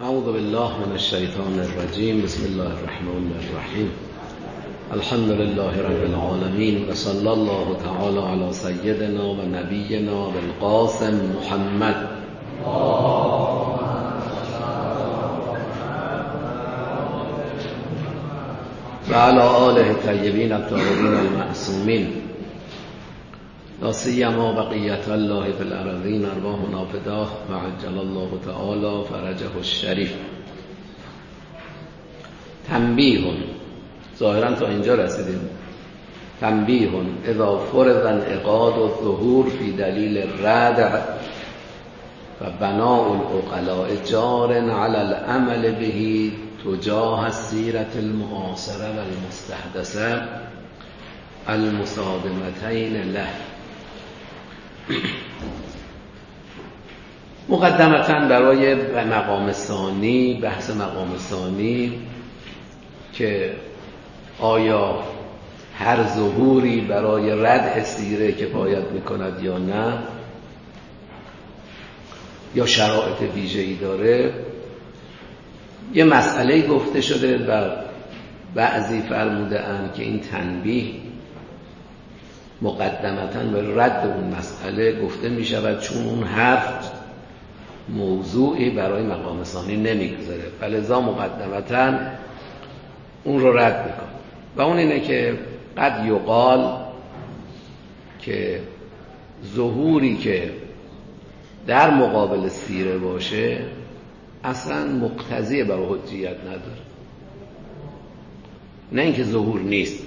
اعوذ بالله من الشیطان الرجیم. بسم الله الرحمن الرحیم. الحمد لله رب العالمین و صلی الله تعالی علی سیدنا و نبینا بالقاسم محمد و علی آله الطیبین الطاهرین المعصومین لا سیما بقیت الله فی الارضین ارواحنا فداه و عجل الله تعالی فرجه الشریف. تنبیه، ظاهرا تا اینجا رسیدیم. تنبیه اذا فرض انعقاد الظهور فی دلیل الردع و بناء العقلاء جار علی العمل به تجاه السیرة المعاصره و المستحدثه المصادمتین له. مقدمتاً برای مقام ثانی، بحث مقام ثانی که آیا هر ظهوری برای ردع سیره کفایت میکند یا نه، یا شرایط ویژه‌ای داره، یه مسئله گفته شده و بعضی فرموده اند که این تنبیه مقدمتاً به رد اون مسئله گفته می شود، چون اون حرف موضوعی برای مقام ثانی نمیگذاره، فلذا مقدمتاً اون رو رد میکن. و اون اینه که قد یقال که ظهوری که در مقابل سیره باشه اصلا مقتضی برای حجیت نداره. نه اینکه ظهور نیست،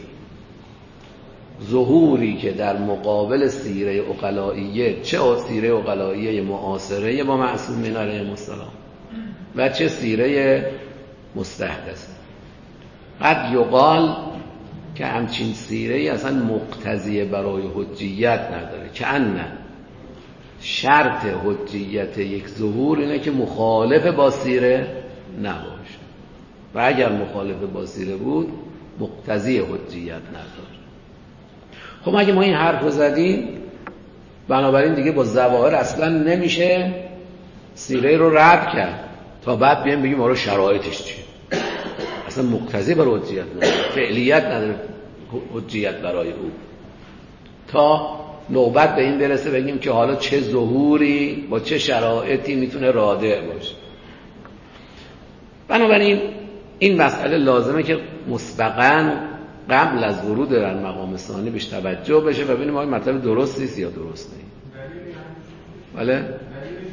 ظهوری که در مقابل سیره عقلائیه، چه سیره عقلائیه معاصره با معصومین علیهم السلام و چه سیره مستحدثه، قد یقال که همچین سیره اصلا مقتضی برای حجیت نداره، که ان شرط حجیت یک ظهور اینه که مخالف با سیره نباشه، و اگر مخالف با سیره بود مقتضی حجیت نداره. خب اگه ما این حرف رو زدیم، بنابراین دیگه با ظواهر اصلا نمیشه سیره رو رد کرد تا بعد بیایم بگیم آره شرایطش چیه. اصلا مقتضی برای حجیت نداره، فعلیت نداره حجیت برای او، تا نوبت به این برسه بگیم که حالا چه ظهوری با چه شرایطی میتونه رادع باشه. بنابراین این مسئله لازمه که مسبقاً قبل از ورود در مقام ثانی بهش توجه بشه و ببینیم آیا مطلب درست نیست یا درست نیست. بله؟ دلیل اینکه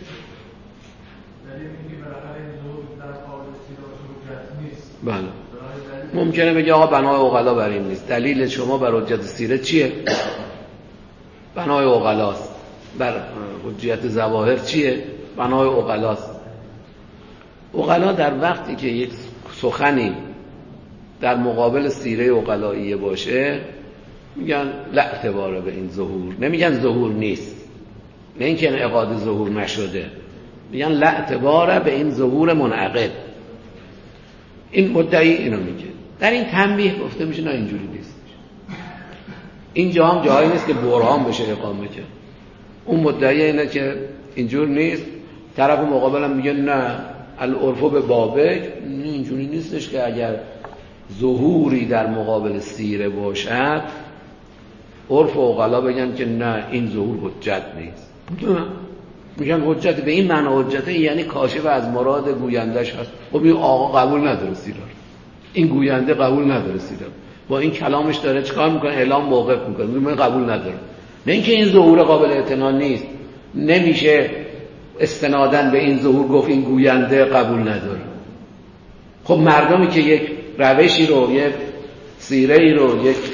بالاخره این ظهور در قابل سیره نیست. بله. ممکنه بگه آقا بنای عقلا بر این نیست. دلیل شما بر حجت سیره چیه؟ بنای عقلاست. بر حجت ظواهر چیه؟ بنای عقلاست. عقلا در وقتی که یک سخنی در مقابل سیره عقلائیه باشه میگن لا اعتبار به این ظهور، نمیگن ظهور نیست، نه اینکه انعقاد ظهور نشده، میگن لا اعتبار به این ظهور منعقد. این مدعی اینو میگه. در این تنبیه گفته میشه نه اینجوری نیست، اینجا هم جایی نیست که برهان بشه اقامه کرد. اون مدعی اینه که اینجور نیست، طرف مقابل هم میگه نه العرف به بابک، اینجوری نیستش که اگر ظهوری در مقابل سیره باشد عرف و عقلا بگن که نه این ظهور حجت نیست. میگن حجت به این معنی حجته یعنی کاشف از مراد گویندش هست. خب این آقا قبول نداره سیره، این گوینده قبول نداره سیره، با این کلامش داره چیکار میکنه؟ اعلام موقف میکنه، من قبول نداره. نه اینکه این ظهور قابل اعتنا نیست، نمیشه استنادن به این ظهور گفت این گوینده قبول نداره. خب مردمی که یک روشی رو، یک سیره‌ای رو، یک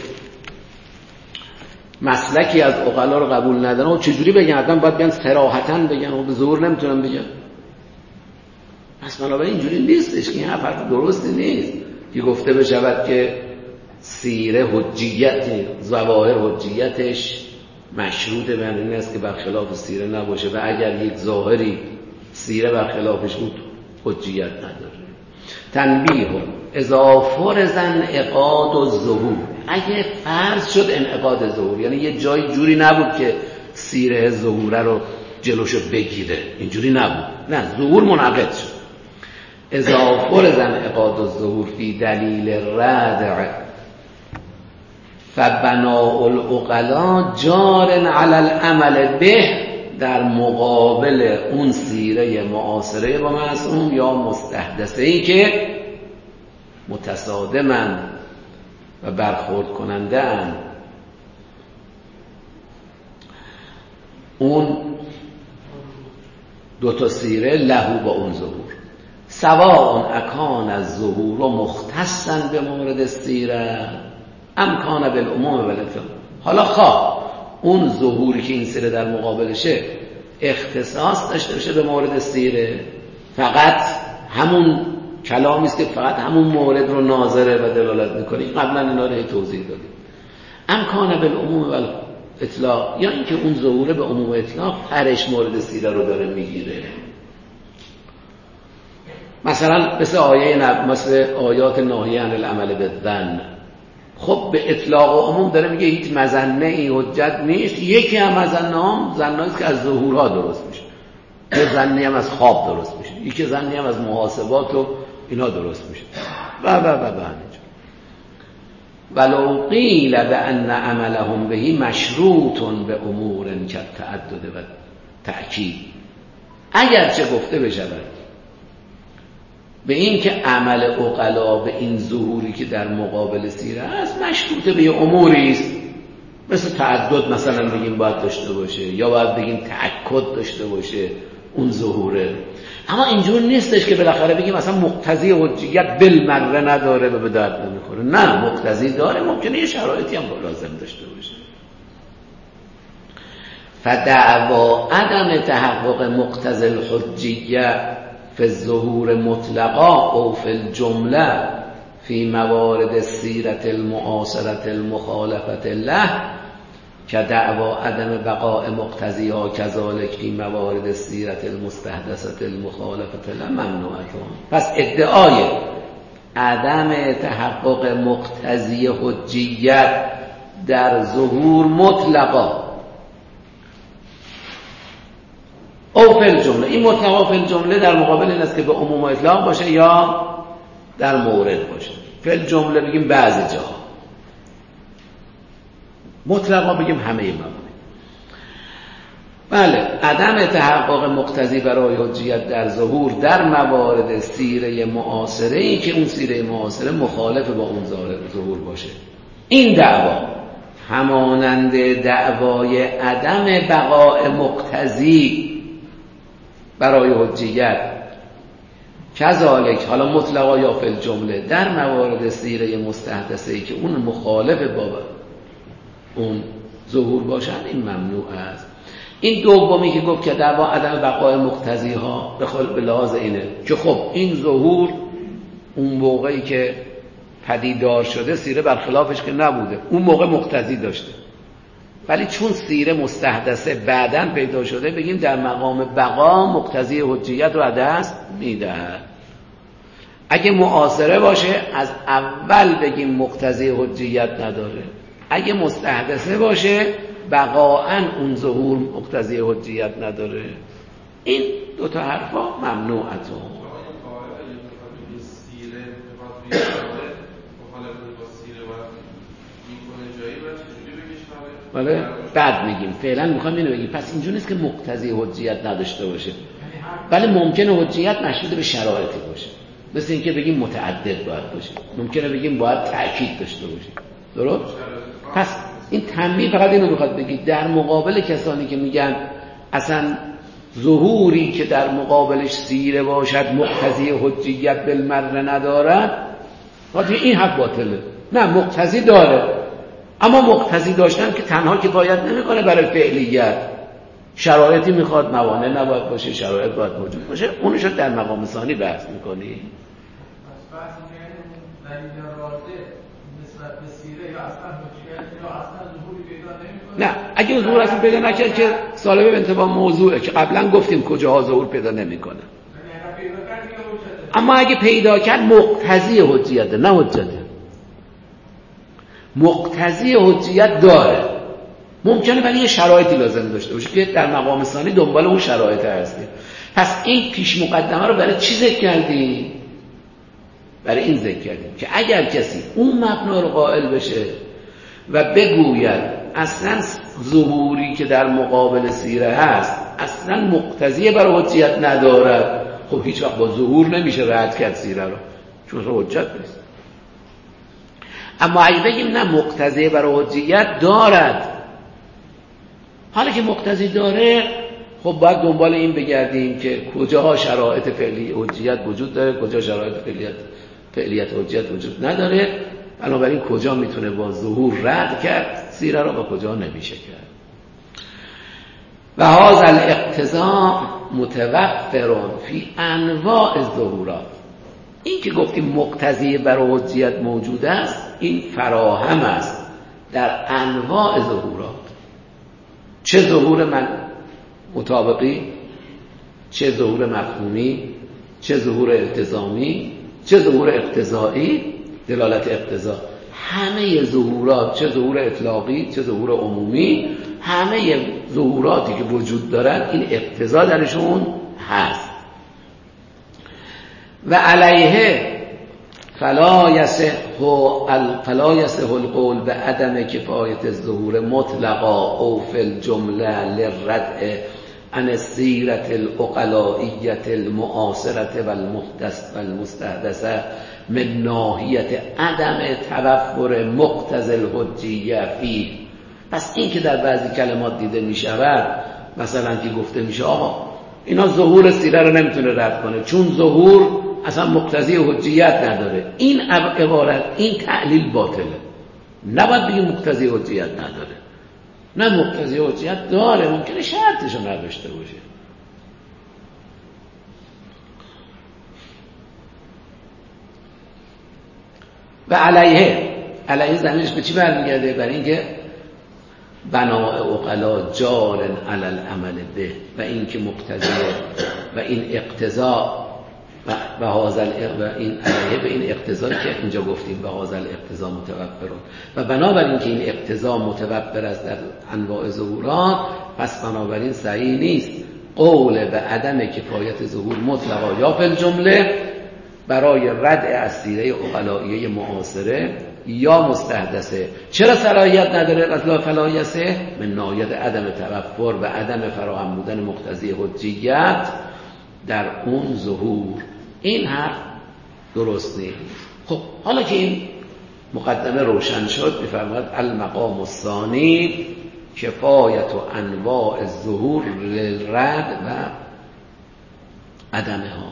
مسلکی از عقلا رو قبول ندارن، و چجوری بگن؟ آدم باید بیان صراحتاً بگن، و به زور نمیتونن بگن. پس بنابراین اینجوری نیستش که این حرف درستی نیست که گفته بشود که سیره حجیت، ظواهر حجیتش مشروط به این است که برخلاف سیره نباشه، و اگر یک ظاهری سیره برخلافش بود حجیت نداره. تنبیه اذا فرض انعقاد الظهور، اگه فرض شد انعقاد ظهور، یعنی یه جای جوری نبود که سیره ظهوره رو جلوشو بگیره، اینجوری نبود، نه ظهور منعقد شد. اذا فرض انعقاد الظهور فی دلیل الردع فبناء العقلاء جار علی العمل به، در مقابل اون سیره معاصره با معصوم یا مستحدثه‌ای که متصادمن و برخورد کننده ان، اون دوتا سیره لهو با اون ظهور سواء اکان از ظهور و مختصا به مورد سیره امکان بالعموم بالاطلاق. حالا خواه اون ظهوری که این سیره در مقابلشه اختصاص داشته باشه به مورد سیره، فقط همون کلامی است که فقط همون مورد رو ناظره و دلالت میکنه، قبلا اینا رو توضیح دادیم. امکان بالعموم بالاطلاق، یا اینکه اون ظهوره به عموم اطلاق پرش مورد سیره رو داره میگیره. مثلا مثل آیات ناهیه عن العمل بالظن، خب به اطلاق و عموم داره میگه هیچ مظنه ای حجت نیست. یکی هم مظنه هم ظنهاییست که از ظهورها درست میشه، یه ظنی هم از خواب درست میشه، یکی ظنی هم از محاسبات و اینا درست میشه و ولو قیل بأن عملهم بهی مشروط به امور کالتعدد و تأکید، اگرچه گفته بشود به این که عمل عقلا به این ظهوری که در مقابل سیره است مشروط به یه اموری است، مثل تعدد مثلا بگیم باید داشته باشه، یا باید بگیم تأکد داشته باشه اون ظهوره، اما اینجور نیستش که بالاخره بگیم مثلا مقتضی حجیت بالمره نداره و به درد نمیخوره. نه، مقتضی داره، ممکنه یه شرایطی هم لازم داشته باشه. فدعوا عدم تحقق مقتضی الحجیه فی الظهور مطلقا او فی الجمله فی موارد السیرة المعاصرة المخالفة له که دعوا عدم بقاء مقتضیها کذالک فی موارد السیرة المستحدثة المخالفة له ممنوعتون. پس ادعای عدم تحقق مقتضی حجیت در ظهور مطلقا او فی الجمله، این مطلقا فی الجمله در مقابل این است که به عموم اطلاق باشه یا در مورد باشه. فی الجمله بگیم بعضی جا، مطلقا بگیم همه موارد. بله، عدم تحقق مقتضی برای حجیت در ظهور در موارد سیره معاصره، ای که اون سیره معاصره مخالف با اون ظهور باشه. این دعوا همانند دعوای عدم بقاء مقتضی برای حجیت کذالک، حالا مطلقا یا فی الجمله، در موارد سیره مستحدثه ای که اون مخالف با اون ظهور باشند، این ممنوع است. این دومی که گفت که دعوا عدم بقای مقتضی ها به لحاظ اینه که خب این ظهور اون موقعی که پدیدار شده سیره برخلافش که نبوده، اون موقع مقتضی داشته، ولی چون سیره مستحدثه بعداً پیدا شده بگیم در مقام بقا مقتضی حجیت رو دست میدهد. اگه معاصره باشه از اول بگیم مقتضی حجیت نداره، اگه مستحدثه باشه بقاءً اون ظهور مقتضی حجیت نداره. این دوتا حرفا ممنوعتون. بله، بعد میگیم فعلا میخوام اینو بگیم. پس اینجوری نیست که مقتضی حجیت نداشته باشه، ولی ممکنه حجیت مشروط به شرایطی باشه، مثل اینکه بگیم متعدد باید باشه، ممکنه بگیم باید تأکید داشته باشه. درست؟ پس این تنبیه فقط اینو میخواد بگید در مقابل کسانی که میگن اصلا ظهوری که در مقابلش سیره باشد مقتضی حجیت بالمره ندارد، خاطر این حق باطله. نه، مقتضی داره، اما مقتضی داشتن که تنها کفایت نمیکنه برای فعلیت، شرایطی میخواد، موانع نباید باشه، شرایط باید موجود باشه. اونش رو در مقام ثانی بحث میکنی. پس بحث میکنیم دلیل راجع نسبت به سیره یا اصلا حجیت یا اصلا ظهوری پیدا نمیکنه. نه، اگه ظهور اصلا پیدا نکرد که سالبه به انتباه موضوعه که قبلا گفتیم کجاها ظهور پیدا نمیکنه. اما اگه پیدا کرد مقتضی حجیت، نه حجته، مقتضی حجیت داره، ممکنه ولی یه شرایطی لازم داشته باشه که در مقام ثانی دنبال اون شرایط هستیم. پس این پیش مقدمه رو برای چی ذکر کردیم؟ برای این ذکر کردیم که اگر کسی اون مبنا رو قائل بشه و بگوید اصلا ظهوری که در مقابل سیره هست اصلا مقتضی برای حجیت ندارد، خب هیچ وقت با ظهور نمیشه رد کرد سیره رو، چون حجت نیست. اما اگه بگیم نه مقتضی برای حجیت دارد، حالا که مقتضی داره خب باید دنبال این بگردیم که کجاها شرایط فعلی حجیت وجود داره، کجا شرایط فعلیت حجیت وجود نداره، بنابراین کجا میتونه با ظهور رد کرد سیره رو و کجا نمیشه کرد. و هذا الاقتضاء متوفر فی انواع الظهورات. این که گفتیم مقتضی برای حجیت موجود است، این فراهم است در انواع ظهورات، چه ظهور من مطابقی، چه ظهور مفهومی، چه ظهور التزامی، چه ظهور اقتضایی، دلالت اقتضا. همه ظهورات، چه ظهور اطلاقی چه ظهور عمومی، همه ظهوراتی که وجود دارن این اقتضا درشون هست. و علیه فلا یصح القول به عدم کفایت الظهور مطلقا او فی الجمله للردع عن السیرة العقلائیة المعاصرة والمستحدثة من ناحیه عدم توفر مقتضی الحجیه فیه. پس این که در بعضی کلمات دیده می شود، مثلا که گفته میشه آقا اینا ظهور سیره رو نمیتونه رد کنه چون ظهور اصلا مقتضی حجیت نداره، این عبارت، این تعلیل باطله. نباید بگیم مقتضی حجیت نداره، نه مقتضی حجیت داره، ممکنه شرطشو نداشته باشه. و علیه زمینش به چی برمیگرده؟ برای اینکه بناء عقلا جار علی العمل به، و این که مقتضیه و این اقتضا و این علیه به این اقتضایی که اینجا گفتیم به هذا الاقتضا متوفرون، و بنابراین که این اقتضا متوفر است در انواع ظهورات، پس بنابراین صحیح نیست قول به عدم کفایت ظهور مطلقا یا فی الجمله برای ردع از سیره عقلائیه معاصره یا مستحدثه. چرا صلاحیت نداره؟ از فلایسه من ناحیه عدم توفر و عدم فراهم بودن مقتضی حجیت در اون ظهور. این حرف درست نیست. خب حالا که این مقدمه روشن شد، می‌فرماید المقام الثانی کفایت و انواع الظهور للرد و عدمها.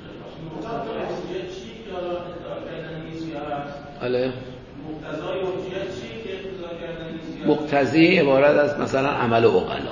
بله. مقتضی عبارت از مثلا عمل عقلا.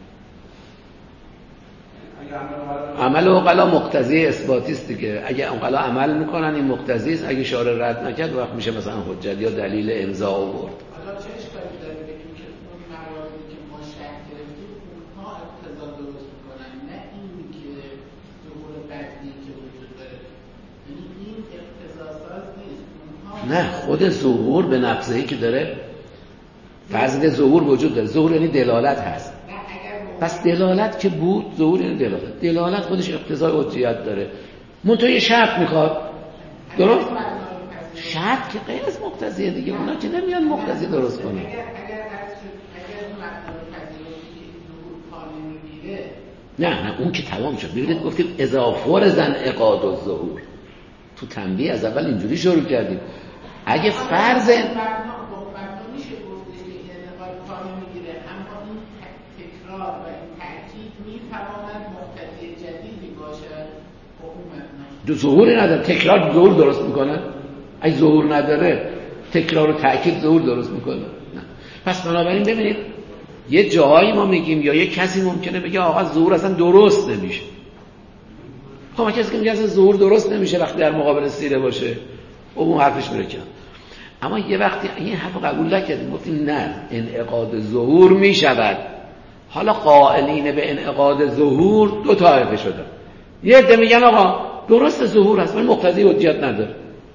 عمل عقلا مقتضی اثباتی است دیگه. اگه عقلا عمل میکنن این مقتضی است، اگه شارع رد نکرد وقت میشه مثلا حجت یا دلیل امضا آورد. حالا چه اشکالی داره بگیم که اون مواردی که ما شرط گرفتیم اونها اقتضا درست میکنن، نه این که ظهور بدی که وجود داره، یعنی این اقتضا ساز نیست. نه، خود ظهور به نفسه که داره فرض که ظهور وجود داره. ظهور یعنی دلالت هست. پس دلالت که بود، ظهور یعنی دلالت. دلالت خودش اقتضای حجیت داره. منتها یه شرط میخواد. درست؟ شرط که غیر از مقتضیه دیگه. اونا که نمیان مقتضی درست کنن. اگر اون مقدار پذیرفتی که ظهور پا نمیگیره، نه اون که تمام شد. ببینید گفتیم اضافه زن اقاد و ظهور. تو تنبیه از اول اینجوری شروع کردیم. اگه فرض میشه گفتش که این انتقال پا نمیگیره، اما این تکرار و این تأکید میتواند مقتضی جدیدی باشد با اون مبنا. ظهوری نداره. تکرار ظهور درست میکنه؟ اگه ظهور نداره تکرار و تأکید ظهور درست میکنه؟ نه. پس بنابراین ببینید یه جاهایی ما میگیم یا یه کسی ممکنه بگه آقا ظهور اصلا درست نمیشه. خب کسی که میگه اصلا ظهور درست نمیشه وقتی در مقابل سیره باشه، اون حرفش میره کنار. اما یه وقتی این حرف قبول نکردیم، گفتیم نه انعقاد ظهور میشود. حالا قائلین به انعقاد ظهور دو طایفه شدن. یه عده میگن آقا درست ظهور هست ولی مقتضی حجیت نداره،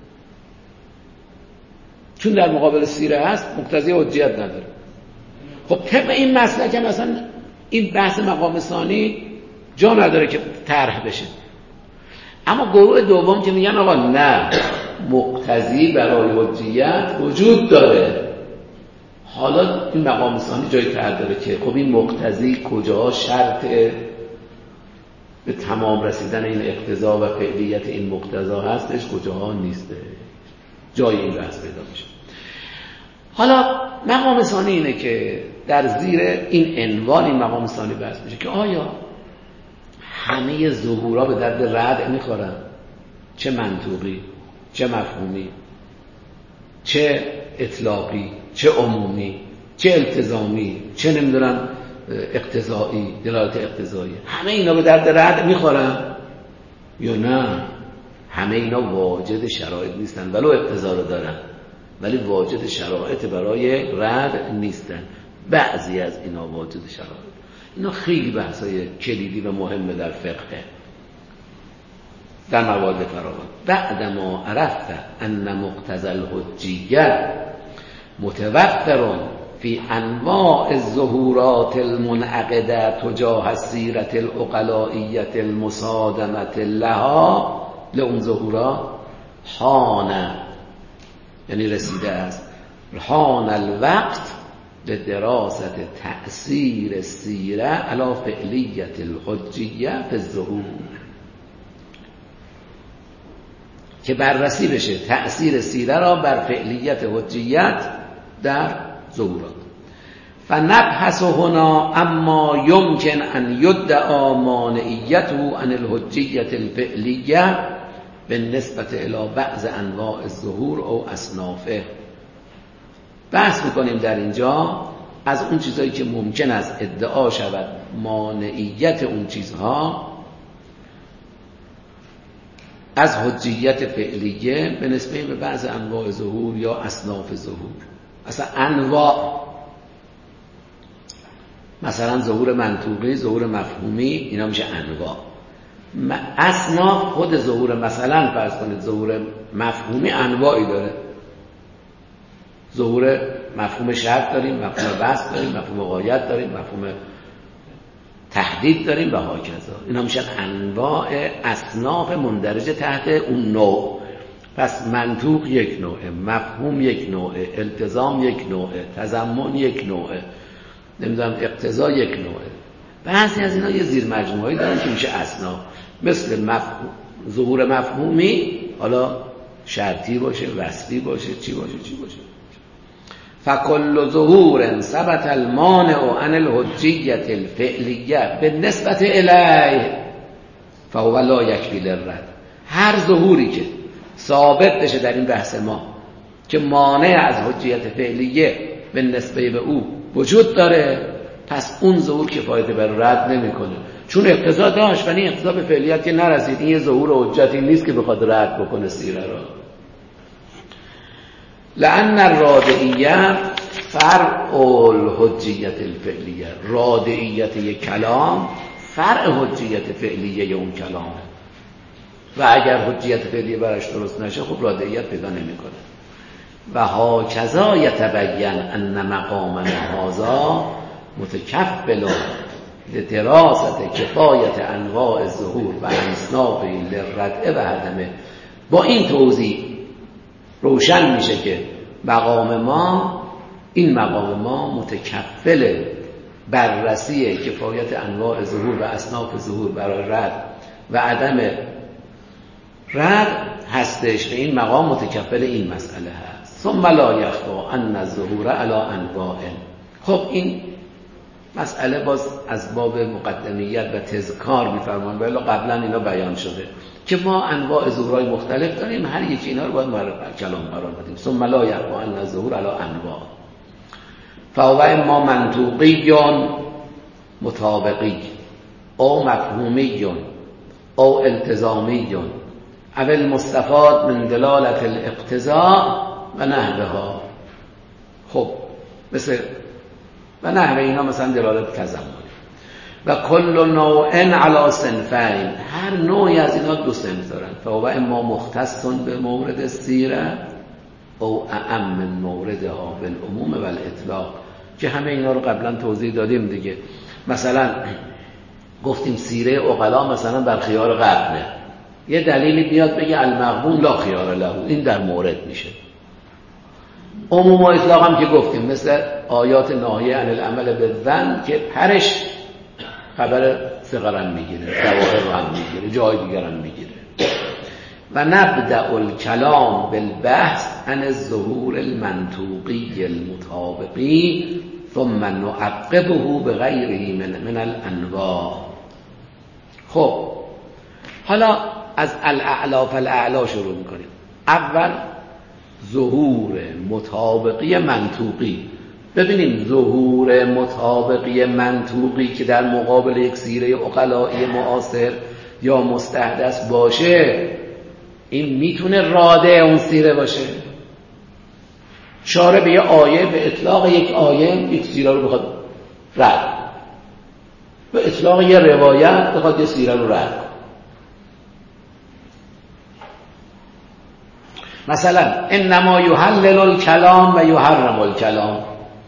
چون در مقابل سیره هست مقتضی حجیت نداره. خب طبق این مسلک مثلا این بحث مقام ثانی جا نداره که طرح بشه. اما گروه دوم که میگن آقا نه، مقتضی برای حجیت وجود داره. حالا این مقام ثانی جای کار داره که خب این مقتضی کجا شرط به تمام رسیدن این اقتضا و فعلیت این مقتضا هستش، کجاها نیسته، جای این بحث پیدا میشه. حالا مقام ثانی اینه که در زیر این عنوان این مقام ثانی بحث میشه که آیا همه ظهورا به درد رد میخورن، چه منطوقی، چه مفهومی، چه اطلاقی، چه عمومی، چه التزامی، چه نمیدونم اقتضایی، دلالت اقتضایی، همه اینا به درد رد میخورن یا نه؟ همه اینا واجد شرایط نیستن، ولو اقتضا رو دارن ولی واجد شرایط برای رد نیستن. بعضی از اینا واجد شرایط. اینا خیلی بحثای کلیدی و مهمه در فقه، در موارد فراوان. بعدما عرفت ان مقتضى الحجیه متوفر فی انواع الظهورات المنعقده تجاه السیرة العقلائیة المصادمة لها، لون ظهورات حان، یعنی رسیده است، حان الوقت لدراست تأثیر السیره علی فعلیت الحجیه فی الظهور، که بررسی بشه تأثیر سیره را بر فعلیت حجیت در ظهورات. فنبحث هنا اما يمكن ان يدعى مانعیته عن الحجیة الفعلیه بالنسبة الى بعض انواع الظهور او اصنافه. بحث میکنیم در اینجا از اون چیزهایی که ممکن است ادعا شود مانعیت اون چیزها از حجیت فعلیه به نسبت به بعض انواع ظهور یا اصناف ظهور. اصلا انواع، مثلا ظهور منطوقی، ظهور مفهومی، اینا میشه انواع. اصناف خود ظهور، مثلا فرض کنید ظهور مفهومی انواعی داره. ظهور مفهوم شرط داریم، مفهوم بسط داریم، مفهوم غایت داریم، مفهوم تحدید داریم و هاکذا. اینا میشن انواع، اصناف مندرجه تحت اون نوع. پس منطوق یک نوعه، مفهوم یک نوعه، التزام یک نوعه، تضمن یک نوعه، نمیدونم اقتضا یک نوعه. بعضی از اینا یه زیر مجموعه‌ای دارن که میشه اصناف، مثل ظهور مفهومی، حالا شرطی باشه، وصلی باشه، چی باشه. فکل ظهور ثبت المانع عن الحجیة الفعلیه بالنسبة الیه فهو لا یکفی للرد. هر ظهوری که ثابت بشه در این بحث ما که مانع از حجیت فعلیه به نسبه به او وجود داره، پس اون ظهور کفایت بر رد نمیکنه، چون اقتضا داشت ولی اقتضا به فعلیت که نرسید. این یه ظهور حجتی نیست که بخواد رد بکنه سیره را. لأن الرادعیه فرع الحجیت الفعلیه، رادعیت یک کلام فرع حجیت فعلیه اون کلامه و اگر حجیت فعلیه برش درست نشه خب رادعیت پیدا نمیکنه. و هاکذا یتبین ان مقام هذا متکفل لدراست کفایت انواع الظهور و اصنافه للردع و هدمه. با این توضیح روشن میشه که این مقام ما متکفل بررسی کفایت انواع ظهور و اصناف ظهور برای رد و عدم رد هستش. و این مقام متکفل این مسئله هست. ثم لا یخفی ان الظهور علی انواع. خب این مسئله باز از باب مقدمیت و تذکار میفرمان، ولی قبلا اینا بیان شده که ما انواع ظهورهای مختلف داریم، هر یکی اینا رو باید کلام قرار بدیم. ثم لا یخفی ان الظهور علی انواع فهو اما منطوقی مطابقی او مفهومی او التزامی او المستفاد من دلالت الاقتضاء و نحوها. خب مثل و نحوه اینا مثلا دلالت تضمن. و کل نوع علی صنفین، هر نوعی از اینا دو صنف دارن. فهو اما مختص به مورد السیره او اعم من موردها بالعموم و الاطلاق، که همه اینا رو قبلا توضیح دادیم دیگه. مثلا گفتیم سیره عقلا مثلا بر خیار قرنه، یه دلیلی بیاد بگه المغبون لا خیار له، این در مورد میشه. عموم و اطلاق هم که گفتیم مثل آیات ناهیه عن العمل بالظن که پرش خبر صغرا میگیره، ظواهر رو هم میگیره، جای دیگر هم میگیره. و نبدأ الکلام بالبحث عن الظهور المنطوقی المطابقی ثم نعقبه بغیره من الانواع. خب حالا از الاعلا فالاعلا شروع میکنیم. اول ظهور مطابقی منطوقی. ببینیم ظهور مطابقی منطوقی که در مقابل یک سیره عقلایی معاصر یا مستحدث باشه، این میتونه راده اون سیره باشه. شارع به یه آیه، به اطلاق یک آیه یک سیره رو بخواد رد، به اطلاق یه روایت بخواد یه سیره رو رد. مثلا انما یحلل الکلام و یحرم الکلام،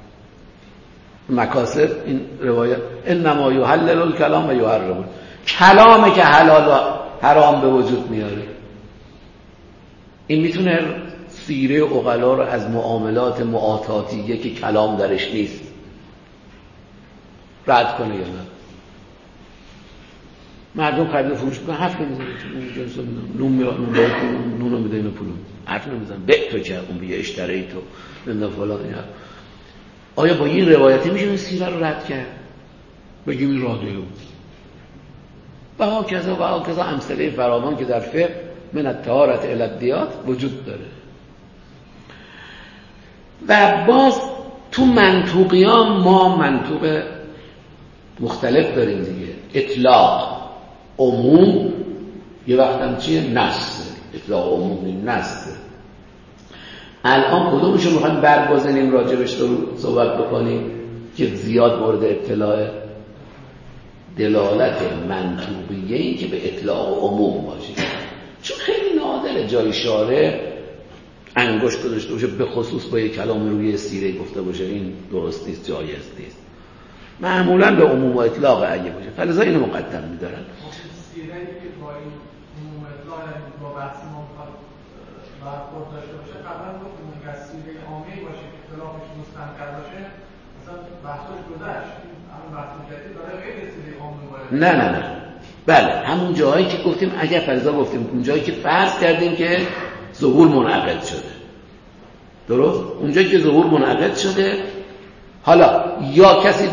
مکاسب این روایت انما یحلل الکلام و یحرم، کلامه که حلال و حرام به وجود میاره. این میتونه سیره عقلا رو از معاملات معاطاتیه که کلام درش نیست رد کنه یا نه؟ مردم خرید و فروش میکنن، حرف نمیزنن، نون رو میده اینو پولو، حرف نمیزنن، به تو که اون بیه اشتری تو نمیدن فلان. آیا با این روایتی میشه این سیره رو رد کرد؟ بگیم این راده و ها کذا امثله فراوان که در فقه من الطهارة الی الدیات وجود داره. و باز تو منطوقیان ما منطوق مختلف داریم دیگه. اطلاق، عموم، یه وقت هم چیه؟ نص. اطلاق عمومی نص. الان کدومشو میخوایم برگزینیم راجبش رو صحبت بکنیم که زیاد مورد اطلاع؟ دلالت منطوقیه این که به اطلاق عموم باشه، چون خیلی نادره جای شارع انگشت گذاشته باشه به خصوص با یک کلام روی سیره گفته باشه این درست نیست، جایز نیست. معمولا به عموم و اطلاق اگه باشه، فلذا اینو مقدم می‌دارن. سیره‌ای که با این عموم و اطلاق با بحث ما می‌خواد برخورد داشته باشه، قبلا گفتیم که سیره عامی باشه که اطلاقش مستنکر باشه، مثلا بحثش گذشت، همون بحث جدید داره غیر سیره عامی باشه. نه بله، همون جایی که گفتیم اگر فرضا گفتیم اون جایی که فرض کردیم که ظهور منعقد شده، درست؟ اونجایی که ظهور منعقد شده، حالا یا کسی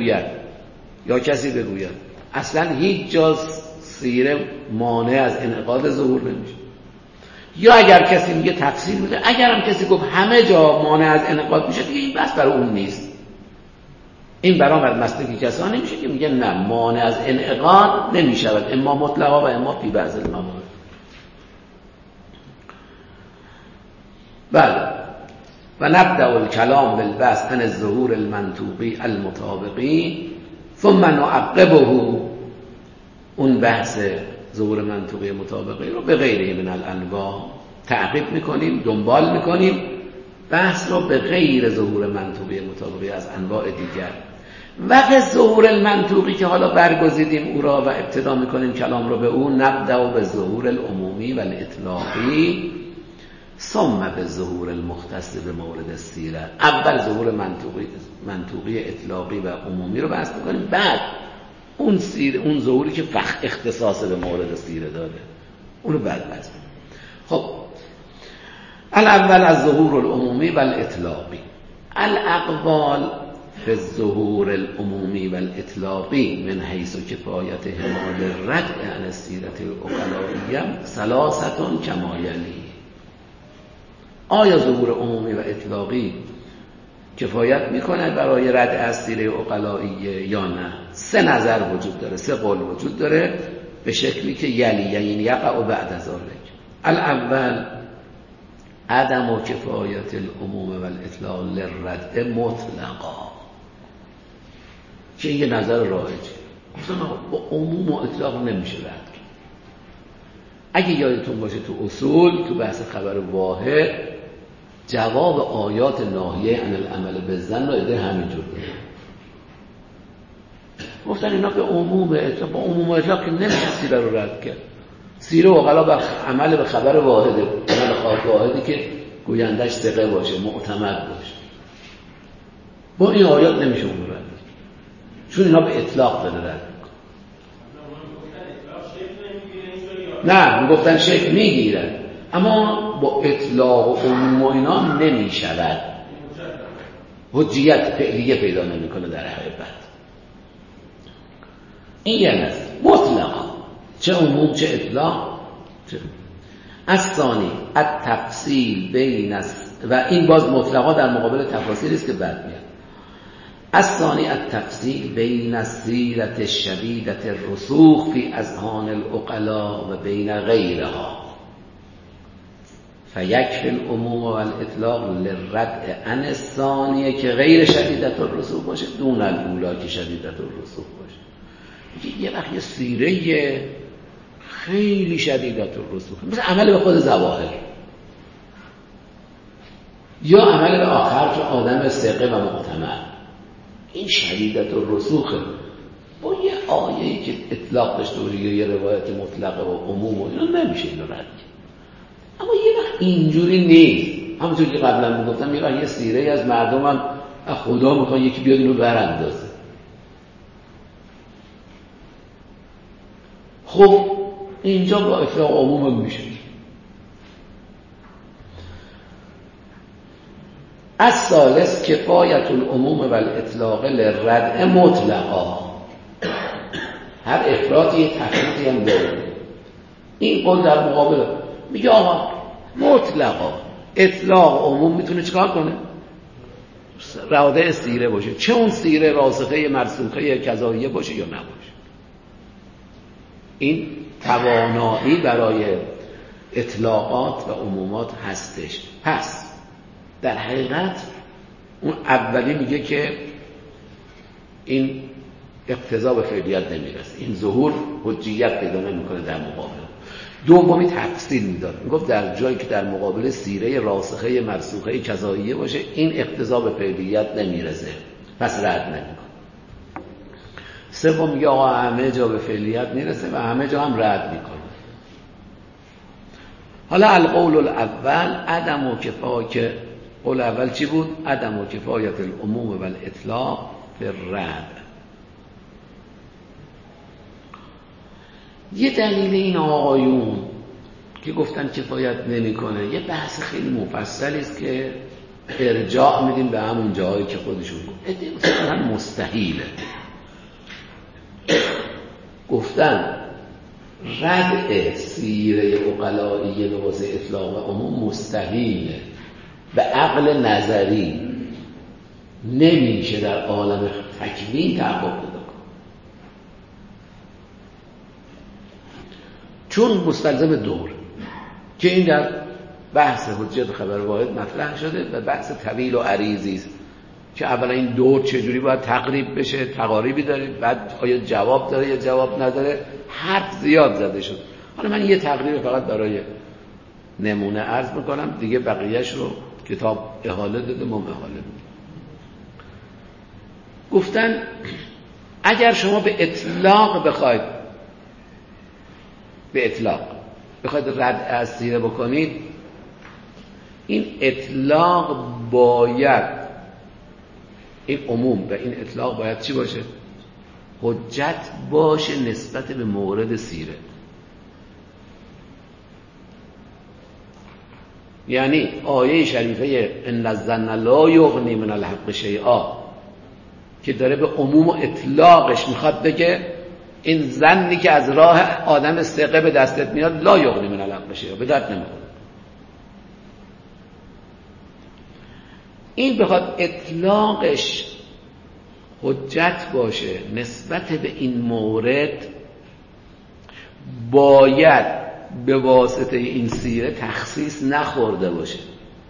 بگوید اصلا هیچ جا سیره مانع از انعقاد ظهور نمیشه، یا اگر کسی میگه تفصیل میده، اگر هم کسی گفت همه جا مانع از انعقاد میشه، دیگه این بس برای اون نیست. این برای مسلکی کسانی میشه که میگه نه، مانع از انعقاد نمیشود، اما مطلقا و اما فی بعض الموارد. بله. و نبدأ الکلام بالبحث عن الظهور المنطوقی المطابقی ثم نعقبه، اون بحث ظهور منطوقی مطابقی رو به غیره من الانواع تعقیب میکنیم، دنبال میکنیم بحث رو به غیر ظهور منطوقی مطابقی از انواع دیگر. وقت ظهور المنطوقی که حالا برگزیدیم او را و ابتدا میکنیم کلام رو به اون، نبدأ به ظهور العمومی و الاطلاقی ثم به ظهور المختص به مورد السیره. اول ظهور منطوقی اطلاقی و عمومی رو بحث میکنیم، بعد اون سیره، اون ظهوری که فقط اختصاص به مورد سیره داره اون رو بعد بحث میکنیم. خب الاول از ظهور العمومی و الاطلاقی. الاقوال فی الظهور العمومی و الاطلاقی من حیث کفایت حمال الردع عن السیره العقلائیه ثلاثه کما یلی. آیا ظهور عمومی و اطلاقی کفایت میکنه برای رد از سیره عقلائیه یا نه؟ سه نظر وجود داره، سه قول وجود داره به شکلی که یعنی یقع بعد ذلک. الاول عدم و کفایت العموم و الاطلاق للرد مطلقا، که یه نظر رایجه، مثلا با عموم و اطلاق نمیشه رد کرد. اگه یادتون باشه تو اصول، تو بحث خبر واحد، جواب آیات ناهیه عن العمل بالظن رو ایده همینجور داره، گفتن اینا به عموم اطلاق، با عموم اطلاق که نمیشه سیره رو رد کرد. سیره عقلا بر عمل به خبر واحده، عمل واحدی که گویندش ثقه باشه، معتمد باشه. با این آیات نمیشه اون رد، چون اینا به اطلاق داره رد میکنه. نه میگفتن شکل میگیرن، اما با اطلاق و عموم و اینا نمیشود، حجیت فعلیه پیدا نمیکنه در حقیقت. این یعنی است مطلقا، چه عموم چه اطلاق. الثانی التفصیل بین و این باز مطلقا در مقابل تفاصیلی است که بعد میاد. الثانی التفصیل بین السیرة الشدیدة الرسوخ فی اذهان العقلاء و بین غیرها فیکفی العموم و الاطلاق للردع عن الثانیه که غیر شدیدة الرسوخ باشه دون الاولی که شدیدة الرسوخ باشه. یه وقت یه سیره خیلی شدیدة الرسوخ مثل عمل به خود ظواهر یا عمل به آخر که آدم ثقه و معتمد، این شدیدة الرسوخه. با یه آیه‌ای که اطلاق داشته باشه یا یه روایت مطلقه و عموم و اینا نمیشه اینو رد. اما یه وقت اینجوری نیست، همونطور که قبلا میگفتم یه وقت یه سیره از مردم هم خدا میخواد یکی بیاد اینو براندازه. خب اینجا با اطلاق عموم هم میشه. الثالث کفایت العموم و الاطلاق للردع مطلقا. هر افراطی یه تفریطی هم داره. این قول در مقابل میگه آقا مطلقا اطلاق عموم میتونه چیکار کنه؟ رادع سیره باشه، چه اون سیره راسخه مرسوخه کذاییه باشه یا نباشه. این توانایی برای اطلاقات و عمومات هستش. پس در حقیقت اون اولی میگه که این اقتضا به فعلیت نمیرسه، این ظهور حجیت پیدا نمیکنه در مقابل. دومی تفصیل میداد، میگفت در جایی که در مقابل سیره راسخه مرسوخه کذاییه باشه این اقتضا به فعلیت نمیرسه، پس رد نمیکنه. سوم میگه آقا همه جا به فعلیت میرسه و همه جا هم رد میکنه. حالا القول الاول عدم و کفایت، قول اول چی بود؟ عدم و کفایت العموم و الاطلاق بالرد. یه دلیل این آقایون که گفتن کفایت نمیکنه یه بحث خیلی مفصلی است که ارجاع میدیم به همون جایی که خودشون گفتن مستحیله. گفتن ردع سیره عقلایی به واسه اطلاق و عموم مستحیله، به عقل نظری نمیشه در عالم تکوین تحقق پیدا کنه، چون مستلزم دور که این در بحث حجت خبر واحد مطرح شده و بحث طویل و عریضی است که اولا این دور چجوری باید تقریب بشه، تقاریبی داره، بعد آیا جواب داره یا جواب نداره، حرف زیاد زده شد. حالا من یه تقریب فقط برای نمونه عرض میکنم، دیگه بقیهش رو کتاب احاله داده، ما احاله میدیم. گفتن اگر شما به اطلاق بخواید رد از سیره بکنید، این اطلاق باید، این عموم و این اطلاق باید چی باشه؟ حجت باشه نسبت به مورد سیره. یعنی آیه شریفه ان الظن لا یغنی من الحق شیئا که داره به عموم و اطلاقش میخواد بگه این ظنی که از راه آدم ثقه به دستت میاد لا یغنی من الحق شیئا، به درد نمیخوره. این بخواد اطلاقش حجت باشه نسبت به این مورد، باید به واسطه این سیره تخصیص نخورده باشه.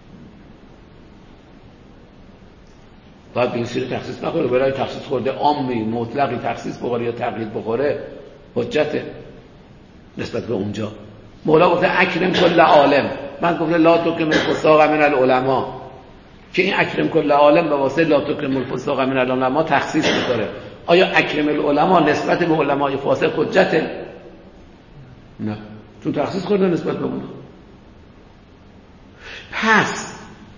باید به این سیره تخصیص نخورده، برای تخصیص خورده عامی مطلقی تخصیص بخوره یا تقیید بخوره حجته نسبت به اونجا. مولا گفته اکرم کل عالم، من گفته لا تکرم الفساق من العلماء، که این اکرم کل عالم به واسطه لا تکرم الفساق من العلماء تخصیص می‌کنه. آیا اکرم العلماء نسبت به علمای فاسق حجته؟ نه. چون تخصیص خورده نسبت به اونا. پس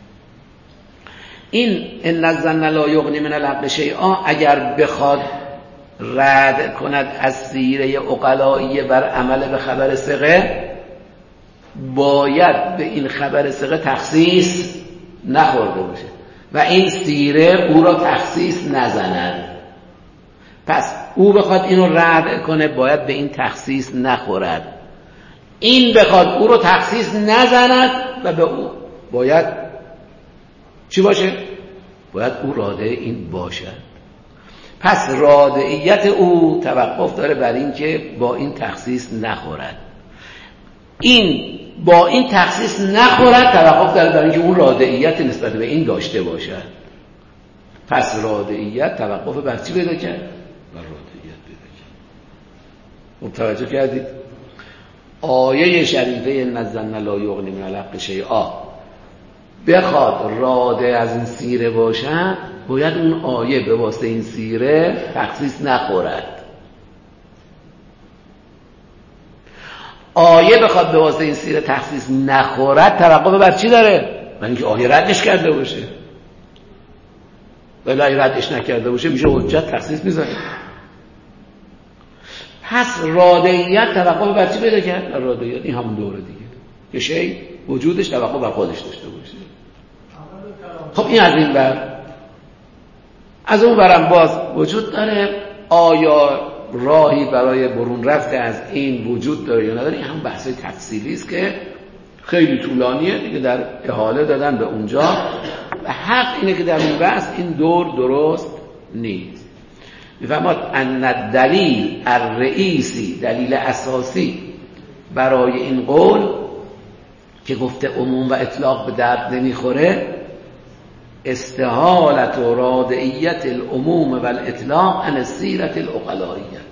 این ان الظن لا یغنی من الحق شیئا اگر بخواد رد کند از سیره عقلایی بر عمل به خبر ثقه، باید به این خبر ثقه تخصیص نخورده باشه و این سیره او را تخصیص نزند. پس او بخواد اینو رد کنه باید به این تخصیص نخورد، این بخواد او رو تخصیص نزند و به او باید چی باشه؟ باید او راده این باشد. پس رادعیت او توقف داره بر این که با این تخصیص نخورد، این با این تخصیص نخورد توقف داره بر این که اون رادعیت نسبت به این داشته باشد. پس رادعیت توقف بر چی پیدا کرد؟ بر رادعیت پیدا کرد. متوجه کردید؟ آیه شریفه ان الظن لا یغنی من الحق شیئا بخواد راده از این سیره باشد، باید اون آیه به واسطه این سیره تخصیص نخورد. آیه بخواد به واسطه این سیره تخصیص نخورد توقف بر چی داره؟ بر اینکه آیه ردش کرده باشه. ولی اگه ردش نکرده باشه میشه حجت تخصیص میذاره. پس رادعیت توقف بر چی پیدا کرد؟ رادعیت این همون دوره دیگه که شی وجودش توقف بر خودش داشته باشه. خب این از این بر. از اون برم باز وجود داره، آیا راهی برای برون رفت از این وجود داره یا نداره؟ این هم بحث تفصیلی است که خیلی طولانیه دیگه، در احاله دادن به اونجا و حق اینه که در این بحث این دور درست نیست. میفرماد ان الدلیل الرئیسی، دلیل اساسی برای این قول که گفته عموم و اطلاق به درد نمیخوره، استحالت و رادعیت العموم و الاطلاق عن السیرة العقلائیه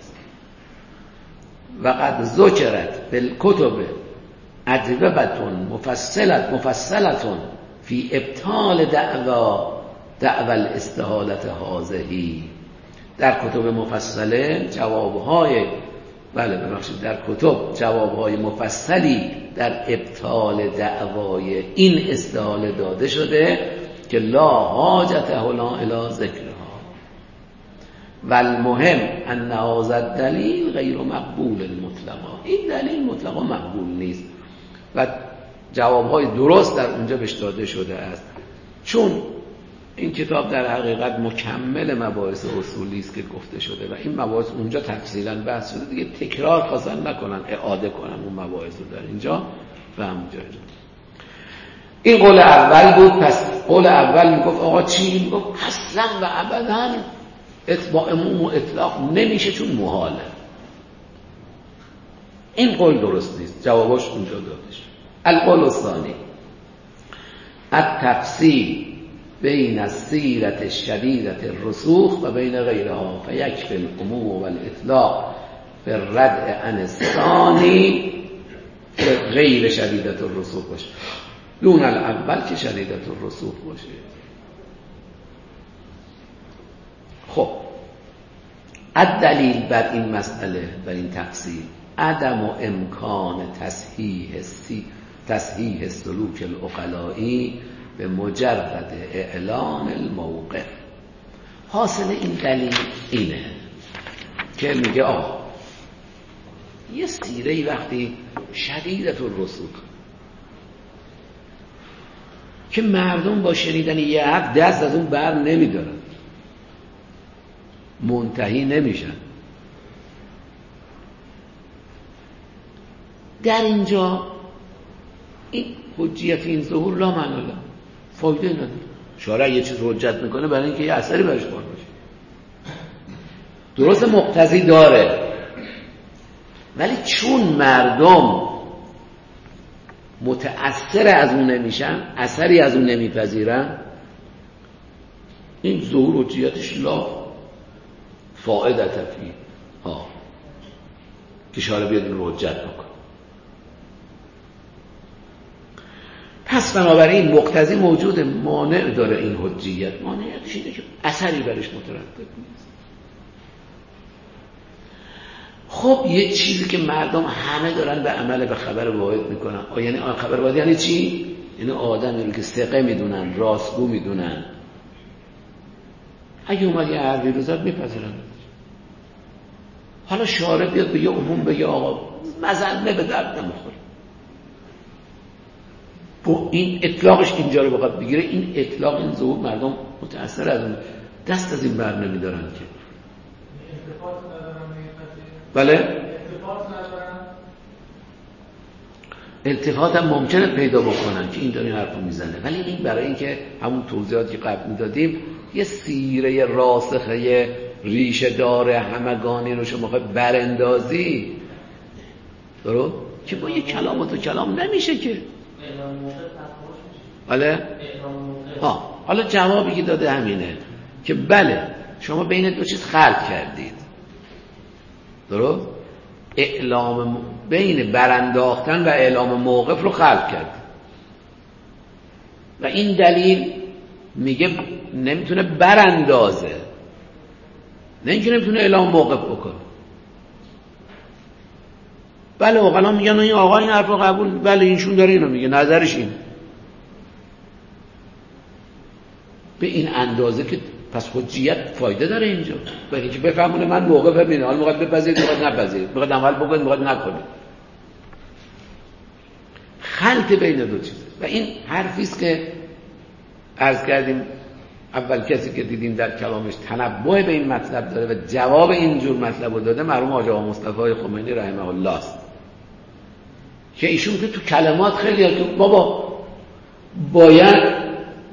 و قد ذکرت بالکتب اجوبة مفصلة فی ابطال دعوى الاستحالة هذه. در کتب مفصله جوابهای در کتب جوابهای مفصلی در ابطال دعوای این استحاله داده شده که لا حاجت هنا الی ذکرها و المهم ان هذا الدلیل غیر مقبول مطلقا. این دلیل مطلقا مقبول نیست و جوابهای درست در اونجا بهش داده شده است، چون این کتاب در حقیقت مکمل مباحث اصولی است که گفته شده و این مباحث اونجا تفصیلا بحث شده دیگه، تکرار خواستن نکنن اعاده کنن اون مباحث رو در اینجا و همونجا. این قول اول بود. پس قول اول میگفت آقا چی؟ میگفت اصلا و ابدا اتباع عموم و اطلاق نمیشه چون محاله. این قول درست نیست، جوابش اونجا داده شد. القول الثانی التفصیل بین السیرة الشدیدة الرسوخ و بین غیرها فیکفی العموم و الاطلاق به ردع عن الثانی غیر شدیدة الرسوخ باشه، دون الاول که شدیدة الرسوخ باشه. خب الدلیل بر این مسئله، بر این تفصیل، عدم و امکان تصحیح سلوک العقلائی به مجرد اعلان الموقف. حاصل این دلیل اینه که میگه آقا یه سیره‌ای وقتی شدیدة الرسوخ که مردم با شنیدن یه حرف دست از اون بر نمیدارن، منتهی نمیشن، در اینجا این حجیت این ظهور لا معنی له، فایده نداره. شارع یه چیز حجت میکنه برای اینکه یه اثری برش کار باشه، درست مقتضی داره، ولی چون مردم متأثر از اون نمیشن، اثری از اون نمیپذیرن، این ظهور حجیتش لا فائده فیه ها که شارع بیاد این حجت بکنه. پس بنابراین مقتضی موجود، مانع داره این حجیت. مانعش اینه که اثری برش مترتب نیست. خب یه چیزی که مردم همه دارن به عمل به خبر واحد میکنن، یعنی خبر واحد یعنی چی؟ یعنی آدمی رو که ثقه میدونن، راستگو میدونن، اگه اومد یه حرفی رو زد میپذیرن. حالا شارع بیاد به یه عموم بگه آقا مزنه به درد نمیخوره، با این اطلاقش اینجا رو بخواد بگیره، این اطلاق، این ظهور، مردم متأثر از اون، دست از این بر نمیدارن که. بله؟ التفات هم ممکنه پیدا بکنن که این داره این حرفو میزنه، ولی این برای اینکه همون توضیحاتی که قبل میدادیم یه سیره راسخه ریشه دار همگانی رو شما خواهی براندازی، درست؟ که با یه کلام و تو کلام نمیشه که. بله؟ حالا جوابی که داده همینه که بله شما بین دو چیز خلط کردید، درست؟ اعلام بین برانداختن و اعلام موقف رو خلق کرد و این دلیل میگه نمیتونه براندازه، نه اینکه نمیتونه اعلام موقف بکنه. بله عقلا میگن این آقا این حرف رو قبول، بله اینشون داره اینو میگه، نظرش این به این اندازه که پس حجیت فایده داره اینجا، برای اینکه بفهمونه من موقفم اینه، حالا میخواد بپذیرید میخواد نپذیرید، میخواد عمل بکنید میخواد نکنید، خلط بین دو چیز. و این حرفی است که عرض کردیم اول کسی که دیدیم در کلامش تنبؤ به این مطلب داره و جواب این جور مطلب رو داده مرحوم حاج آقا مصطفی خمینی رحمه الله است، که ایشون که تو کلمات خیلی که بابا باید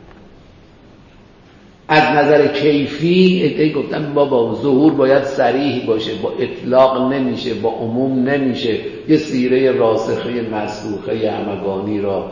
از نظر کیفی ادعای گفتن بابا ظهور باید صریح باشه، با اطلاق نمیشه، با عموم نمیشه، یه سیره راسخه مسلوخه همگانی را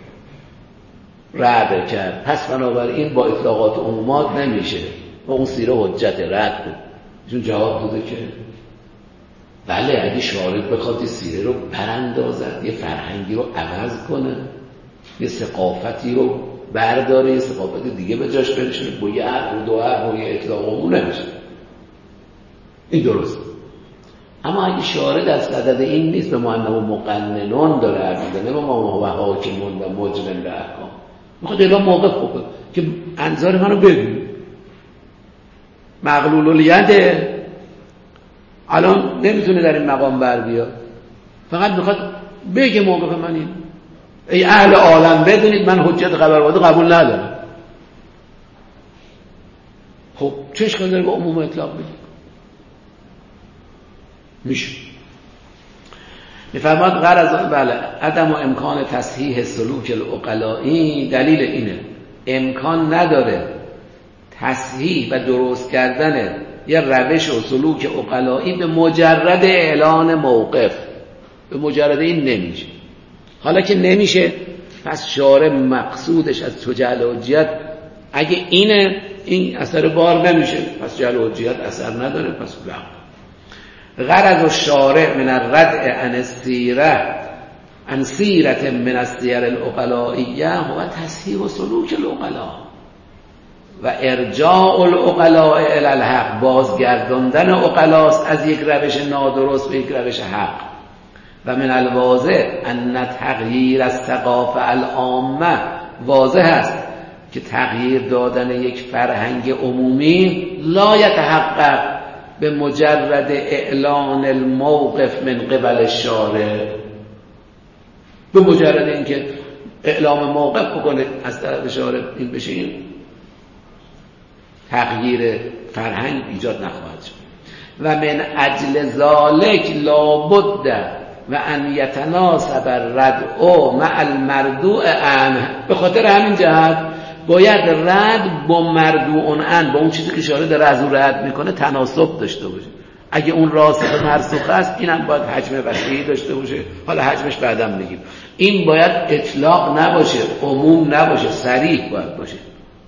رد کرد، پس بنابراین با اطلاقات عمومات نمیشه، با اون سیره حجت رد بود. ایشون جواب داده که بله اگه شارع بخواد یه سیره رو براندازد، یه فرهنگی رو عوض کنه، یه ثقافتی رو برداره، یه ثقافت دیگه به جاش بنشونه، با یه حرف و دو حرف و یه اطلاق عموم نمیشه، این درست. اما اگه شارع در صدد این نیست، به ما انه مقننون داره حرف میزنه، به ما و حاکمون و مجرم به احکام، میخواد اعلام موقف بکنه که انظار منو بگو، مغلول الیده الان نمیتونه در این مقام بر بیاد، فقط میخواد بگه موقف من این. ای اهل عالم بدونید من حجت خبر واحد قبول ندارم. خب چه اشکالی داره با عموم اطلاق بگه؟ میشه. میفرماد غرض بله عدم و امکان تصحیح سلوک العقلائی، دلیل اینه امکان نداره تصحیح و درست کردن یه روش و سلوک عقلائی به مجرد اعلان موقف، به مجرد این نمیشه. حالا که نمیشه پس شارع مقصودش از تو جعل حجیت اگه اینه، این اثر بار نمیشه، پس جعل حجیت اثر نداره، پس بله. غرض الشارع من الردع عن السیره عن سیرة من السیر العقلائیه هو تصحیح و سلوک العقلاء و ارجاع العقلاء الی الحق، بازگرداندن عقلاست از یک روش نادرست به یک روش حق. و من الواضح ان تغییر الثقافه العامه، واضح است که تغییر دادن یک فرهنگ عمومی لا یتحقق به مجرد اعلان الموقف من قبل الشارع، به مجرد اینکه اعلام موقف بکنه از طرف شارع این بشه، این تغییر فرهنگ ایجاد نخواهد شد. و من اجل ذالک لابد و ان یتناسب الردع مع المردوع عنه، به خاطر همین جهت باید رد با مردوع عنه، با اون چیزی که شارع داره از اون رد میکنه تناسب داشته باشه. اگه اون راسخ مرسوخ است اینم باید حجم وسیعی داشته باشه، حالا حجمش بعداً میگیم. این باید اطلاق نباشه، عموم نباشه، صریح باید باشه.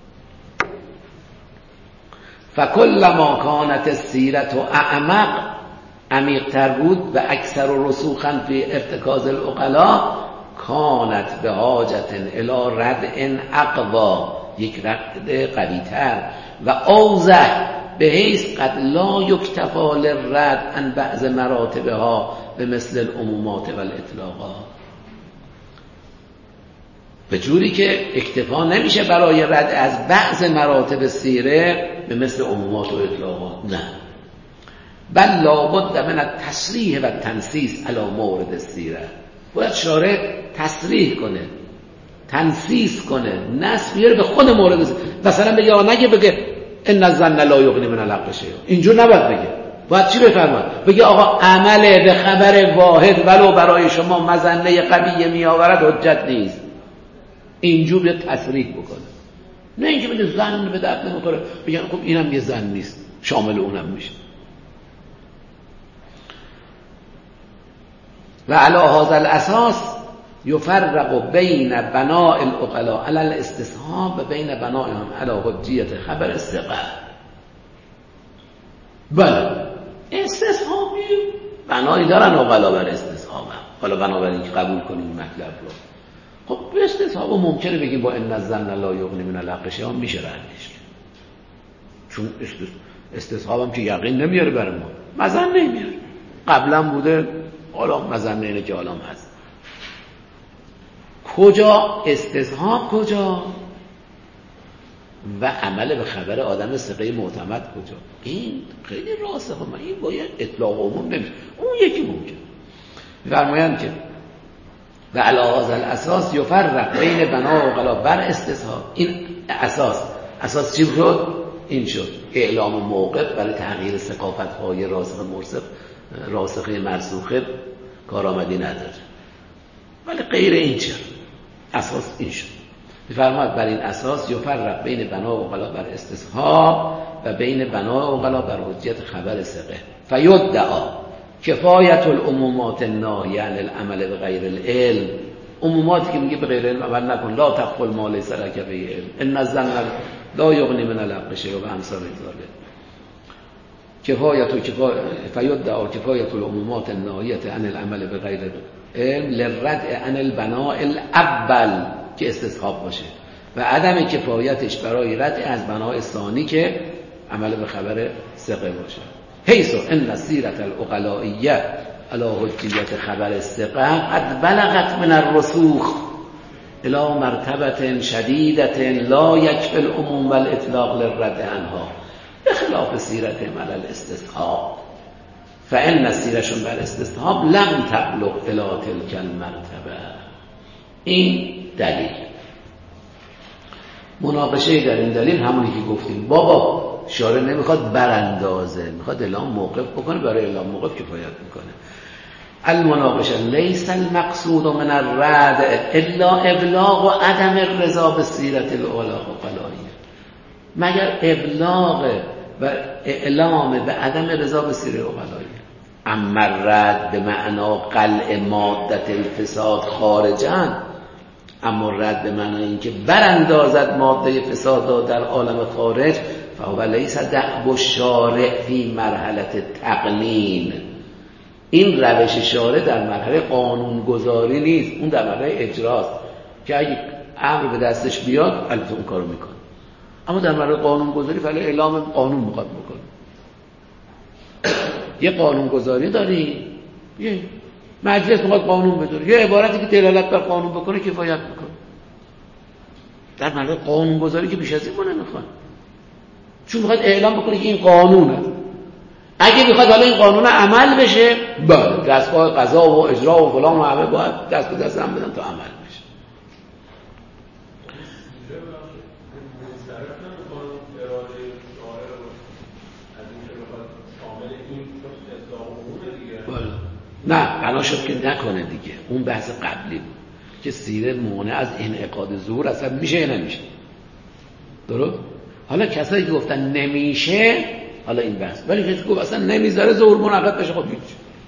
فکلما کانت السیرة اعمق، عمیق‌تر بود و اکثر رسوخاً فی ارتکاز العقلاء، کانت به حاجت الی ردع اقوا، یک رد قوی‌تر و اوضح به حیث قد لا یکتفا للرد عن بعض مراتبها به مثل العمومات و الاطلاقات، به جوری که اکتفا نمیشه برای رد از بعض مراتب سیره به مثل عمومات و اطلاقات، نه، بل لابد من التصریح و تنسیس علی مورد السیره. باید شارع تصریح کنه، تنسیس کنه، نص بیاره به خود مورد سیره. مثلا بگه آقا نگه بگه ان الظن لا یغنی من الحق شیئا، اینجور نباید بگه. باید چی بفرماید؟ بگه آقا عمل به خبر واحد ولو برای شما مظنه قویه می آورد حجت نیست. اینجور بیاد تصریح بکنه، نه اینکه بگه ظن به درد نمیخوره، بگن خب اینم یه ظن نیست، شامل اونم میشه. و علی هذا الاساس یفرق بین بناء العقلاء علی الاستصحاب و بین بنائهم علی حجیت خبر الثقه. بله استصحابی بنایی دارن عقلا بر استصحاب، حالا بنابراین که قبول کنیم مطلب رو، خب به استصحاب ممکنه بگیم با ان الظن لا یغنی من الحق شیئا میشه ردش، چون استصحابم که یقین نمیاره برای ما، مظنه نمیاره، قبلا بوده حالا مظنه اینه که حالا هست. کجا استصحاب کجا و عمل به خبر آدم ثقه معتمد کجا؟ این خیلی راسخه، من این باید اطلاق عموم نمیشه، اون یکی ممکن. فرمایند که و علی هذا الاساس یفرق بین بنا و عقلا بر استصحاب. این اساس چی شد؟ این شد اعلام موقف برای تغییر ثقافت‌های راسخه مرسوخه کارآمدی نداره، ولی غیر این چرا؟ اساس این شد. می‌فرماید بر این اساس یفرق بین بنا و عقلا بر استصحاب و بین بنا و عقلا بر حجیت خبر ثقه. فیدعا کفایت العمومات الناهیه عن العمل بغیر العلم، عموماتی که میگه به غیر علم عمل نکن، لا تقل ما لیس لک به علم، ان الظن لا یغنی من الحق شیئا و امثال ذلک. فیدعا کفایت العمومات الناهیه عن العمل بغیر علم للردع عن البناء الاول که استصحاب باشه و عدم کفایتش برای ردع از بناء ثانی که عمل به خبر ثقه باشه. حیث ان سیرت العقلائیه علی حجیت خبر الثقه قد بلغت من الرسوخ الى مرتبه شدیده لا یکفی العموم والاطلاق للرد عنها بخلاف سیرتهم علی الاستصحاب فان سیرشون بر استصحاب لم تبلغ الى تلك المرتبه. این دلیل. مناقشه در این دلیل همونی که گفتیم، بابا شارع نمیخواد براندازه، میخواد اعلام موقف بکنه، برای اعلام موقف کفایت میکنه. المناقشه لیس المقصود من الرد الا ابلاغ و عدم الرضا به سیرت العقلائیه، مگر ابلاغ و اعلام به عدم رضا به سیرت العقلائیه. اما الرد به معنا قلع مادت الفساد خارجا، اما رد به معنی اینکه براندازد ماده فساد در عالم خارج، فهو لیس دأب الشارع فی مرحله تقنین، این روش شارع در مرحله قانونگذاری نیست، اون در مرحله اجراست که اگه امر به دستش بیاد البته اون کارو میکنه، اما در مرحله قانونگذاری فعلا اعلام قانون میخواد بکنه. یه قانونگذاری داری، یه مجلس میخواد قانون بذاره، یه عبارتی که دلالت بر قانون بکنه کفایت میکنه. در مرحله قانونگذاری که بیش از این نمیخواد، چون میخواد اعلام بکنه که این قانونه. اگه میخواد حالا این قانون عمل بشه، بله دستگاه قضا و اجرا و فلان و همه باید دست به دست هم بدن تا عمل بشه. نه بنا شد که نکنه دیگه، اون بحث قبلی بود که سیره مانع از انعقاد ظهور اصلا میشه یا نمیشه. درست؟ حالا کسایی که گفتن نمیشه، حالا این بحث، ولی کسی که گفت اصلا نمیذاره ظهور منعقد بشه، خب هیچ.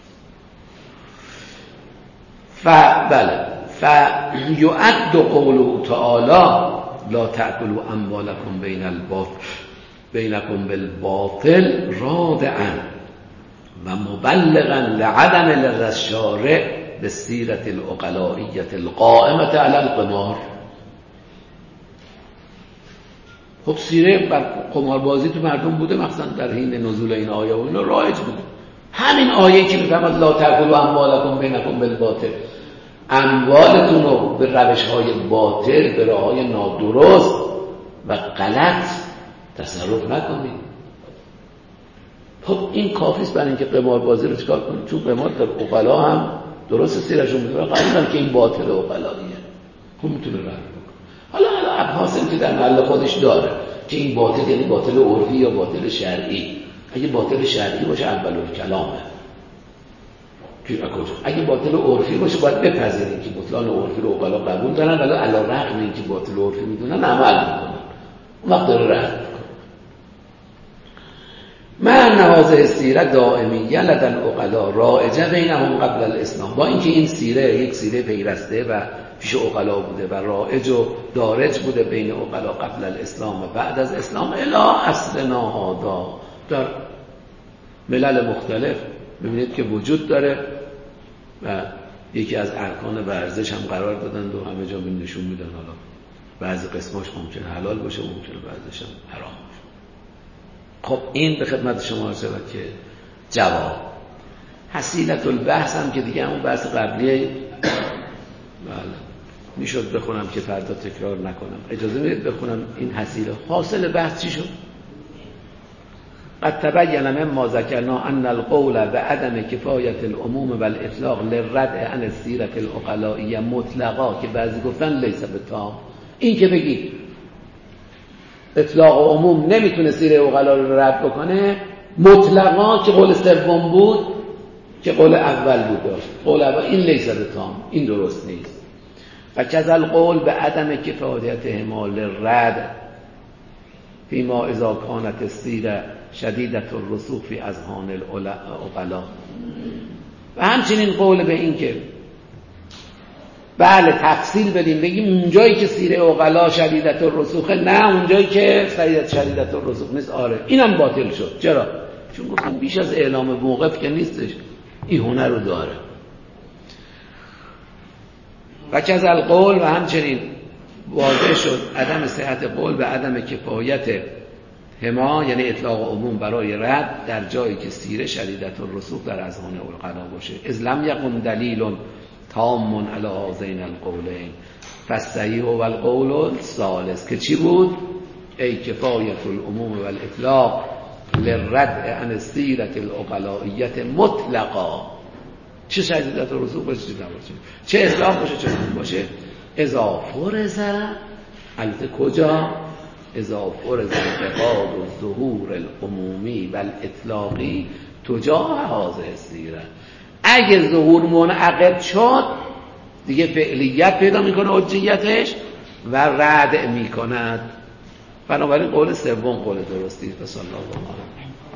بله یعد قوله تعالی لا تأکلوا اموالکم بینکم بالباطل رادعا و مبلغا لعدم الشارع به سیرت العقلائیت القائمة علی القمار. خب سیره بر قماربازی تو مردم بوده، مثلا در حین نزول این آیه و اینا رایج بوده. همین آیه که میفهمد لا تأکلوا اموالکم بینکم بالباطل، اموالتون رو به روش‌های باطل، به راه‌های نادرست و غلط تصرف نکنید. خب این کافیست برای اینکه قماربازی رو چیکار کنید؟ چون قمار در عقلا هم درست سیرشون می‌کنه، قبول که این باطل عقلاییه، خب میتونه رد بکنه. حالا ابحاثی که در محل خودش داره که این باطل یعنی باطل عرفی یا باطل شرعی. اگه باطل شرعی باشه اولو کلامه، اگه باطل عرفی باشه باید بپذیریم که بطلان عرفی رو عقلا قبول دارن، ولی علی رغم اینکه باطل عرفی میدونن عمل میکنن، اون وقت داره رد میکنه. من نهازه سیره دائمیه لدى العقلاء رائجه بینهم قبل الاسلام، با اینکه این سیره یک سیره پیرسته و پیش عقلا بوده و رائج و دارج بوده بین عقلا قبل الاسلام و بعد از اسلام الی اصلنا هذا، در ملل مختلف ببینید که وجود داره و یکی از ارکان ورزش هم قرار دادن و همه جا به نشون میدن. حالا بعضی قسماش ممکنه حلال باشه، ممکنه بعضیش هم حرام باشه. خب این به خدمت شما رسید که جواب حصیلت البحث هم که دیگه همون بحث قبلیه، بله میشد بخونم که فردا تکرار نکنم، اجازه میدید بخونم این حصیله. حاصل بحث چی شد؟ قد تبین مما ذکرنا ان القول بعدم کفایت العموم و الاطلاق للردع عن السیرة العقلائیه مطلقا، که بعضی گفتن لیس بتام، این که بگید اطلاق و عموم نمیتونه سیره عقلا رو رد بکنه مطلقا، که قول سوم بود که قول اول بود داشت، قول اول این لیس بتام، این درست نیست. و کذا القول بعدم کفایت احمال رد فیما اذا کانت السیره شدیدت الرسوخ فی اذهان العقلاء، و همچنین قول به این که بله تفصیل بدیم بگیم اونجایی که سیره عقلا شدیدت الرسوخه، نه اونجایی که شدیدت الرسوخ نیست. آره اینم باطل شد. چرا؟ چون گفتیم بیش از اعلام موقف که نیستش، این هنر رو داره. و کذا القول، و همچنین واضح شد عدم صحت قول به عدم کفایت هما، یعنی اطلاق عموم برای رد در جایی که سیره شدیدت الرسوخ در اذهان العقلا باشه. اذ لم یکن دلیل تام علی هذین القولین فالصحیح هو القول الثالث، که چی بود؟ ای کفایت العموم و الاطلاق للردع عن السیرة العقلائیه مطلقا، چه شدیدت الرسوخ باشه چه نباشه، چه اطلاق باشه چه باشه، اذا فرض، البته کجا؟ اذا فرض انتقاد الظهور العمومی و الاطلاقی تجاه هذه السیره، اگه ظهور منعقد شد دیگه فعلیت پیدا میکنه حجیتش و رد میکند. بنابراین قول سوم قول درستی است. صلی الله علیه و